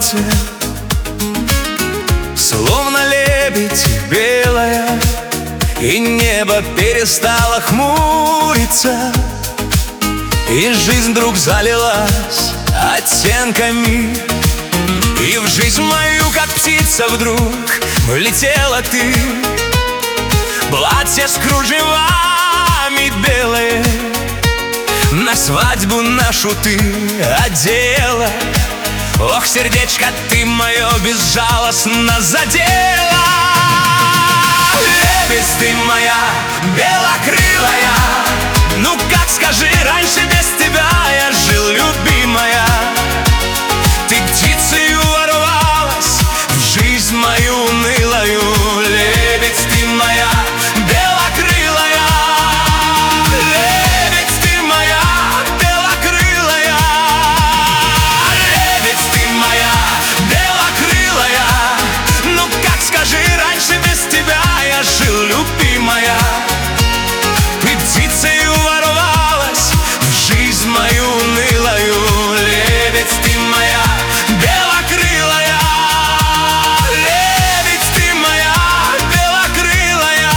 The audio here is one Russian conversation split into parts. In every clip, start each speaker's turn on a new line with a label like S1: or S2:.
S1: свет, словно лебедь белая, и небо перестало хмуриться, и жизнь вдруг залилась оттенками. И в жизнь мою, как птица, вдруг влетела ты. Платье с кружевами белое на свадьбу нашу ты одела. Ох, сердечко, ты мое безжалостно задела. Лебедь ты моя белокрылая, ну как скажи, раньше без тебя я жил, любимая. Ты птицею ворвалась в жизнь мою унылую. Лебедь ты моя белокрылая, лебедь ты моя белокрылая, лебедь ты моя белокрылая, ну как скажи, раньше без тебя я жил, любимая. Ты птицею ворвалась в жизнь мою унылую. Лебедь ты моя белокрылая, лебедь ты моя белокрылая.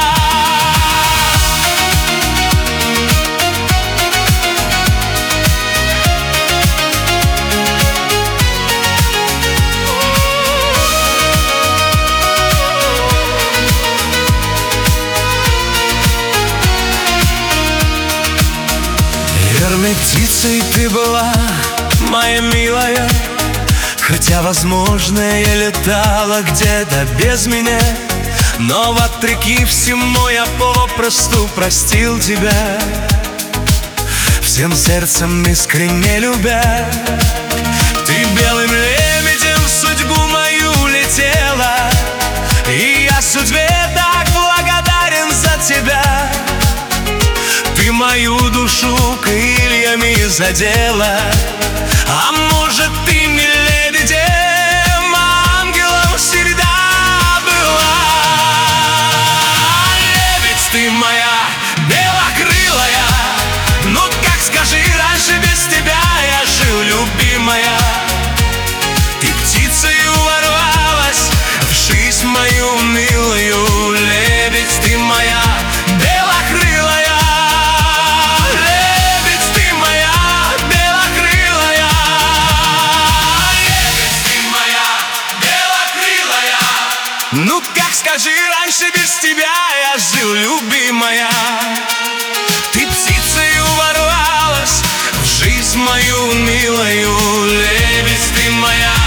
S1: Верной птицей ты была, моя милая, хотя, возможно, я летала где-то без меня, но вопреки всему я попросту простил тебя, всем сердцем искренне любя. Ты белым лебедем в судьбу мою летела, и я судьбе так благодарен за тебя. Ты мою душу крыльями задела, а может, ты не лебедем, а ангелом всегда была. Лебедь ты моя белокрылая, ну как скажи, раньше без тебя я жил, любимая. Ты птицею ворвалась в жизнь мою унылую. Лебедь ты моя белокрылая, ну как скажи, раньше без тебя я жил, любимая. Ты птицею ворвалась в жизнь мою унылую. Лебедь ты моя